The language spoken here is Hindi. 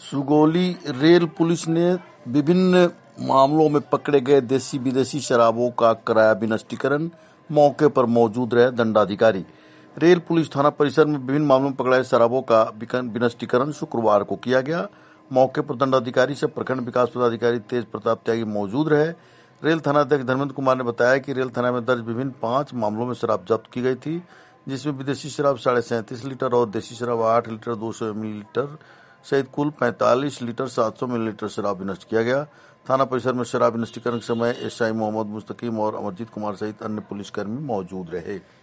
सुगौली रेल पुलिस ने विभिन्न मामलों में पकड़े गए देसी विदेशी शराबों का कराया विनिष्टीकरण। मौके पर मौजूद रहे दंडाधिकारी। रेल पुलिस थाना परिसर में विभिन्न मामलों में पकड़ाए शराबों का विनिष्टीकरण शुक्रवार को किया गया। मौके पर दंडाधिकारी से प्रखंड विकास पदाधिकारी तेज प्रताप त्यागी मौजूद रहे। रेल थानाध्यक्ष धर्मेंद्र कुमार ने बताया कि रेल थाना में दर्ज विभिन्न 5 मामलों में शराब जब्त की गई थी, जिसमें विदेशी शराब 37.5 लीटर और देसी शराब 8 लीटर 200 मिलीलीटर सहित कुल 45 लीटर 700 मिलीलीटर शराब विनष्ट किया गया। थाना परिसर में शराब विनिष्टीकरण के समय एसआई मोहम्मद मुस्तकीम और अमरजीत कुमार सहित अन्य पुलिसकर्मी मौजूद रहे।